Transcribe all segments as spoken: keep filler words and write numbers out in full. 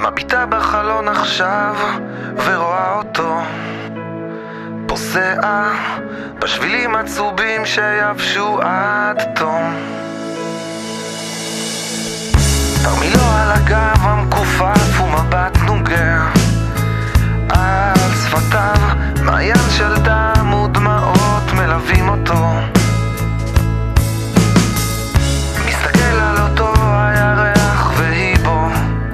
מביטה בחלון עכשיו ורואה אותו פוסע בשבילים עצובים שיבשו עד תום. תרמילו על הגב המכופף ומבט נוגע על שפתיו, מעיין של דם ודמעות מלווים אותו. מסתכל על אותו הירח והיא בו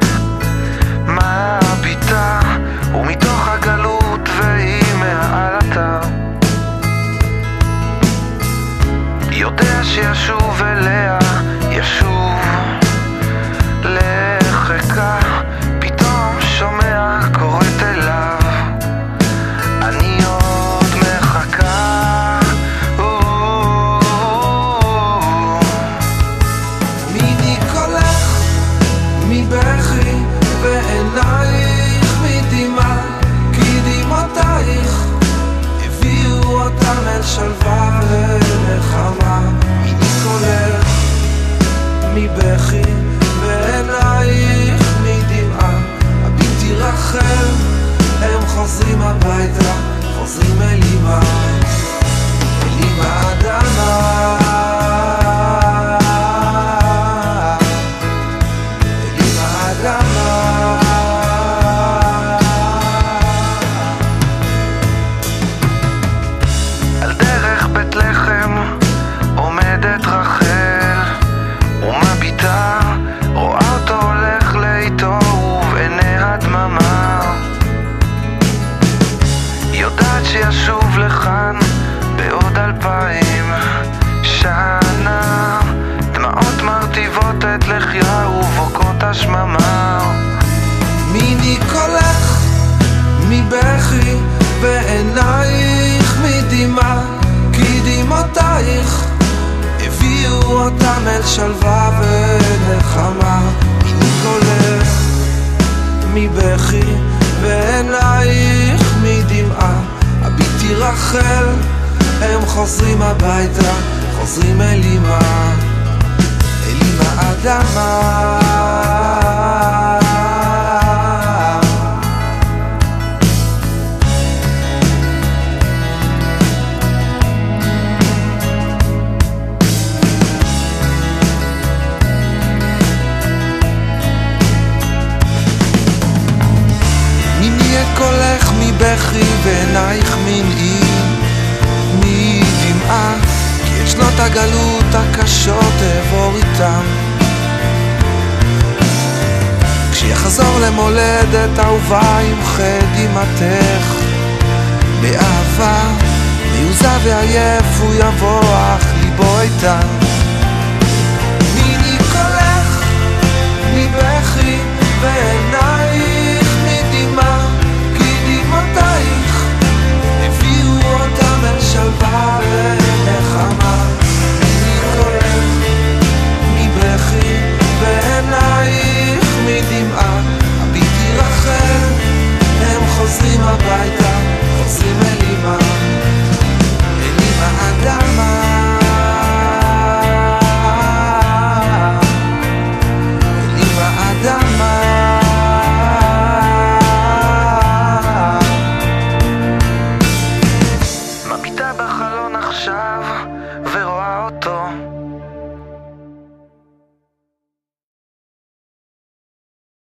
מביטה, ומתוך הגלות והיא מהעלתה. יודע שישוב אליה, ישוב לחיקה, פתאום שומע קוראת אליו, אני עוד מחכה. מיני קולך מבכי ועינייך מדמעה, כי דמעותייך הביאו אותם אל שלווה ונחמה. מיני קולך מבכי ועינייך מדמעה, הביטי רחל, הם חוזרים הביתה, חוזרים אל אמא, אל אמא אדמה, אל אמא אדמה. על דרך בית לחם עומדת רחל ומביטה, רואה אותו הולך לאיתו ובעיניה דממה. יודעת שישוב לכאן בעוד אלפיים שנה, דמעות מרטיבות את לחיה ובוקעות השממה. מיני קולך מבכי ועינייך מדמעה, כי דמעותייך הביאו אותם אל שלווה ונחמה. מיני קולך מבכי ועינייך מדמעה, הביטי רחל, הם חוזרים הביתה, חוזרים אל אמא, אל אמא אדמה. קולך מבכי ועינייך מנעים מדמעה, כי את שנות הגלות הקשות אעבור איתם. כשיחזור למולדת אהובה ימחה דמעתך באהבה, מיוזע ועייף הוא יבוא אך ליבו איתן.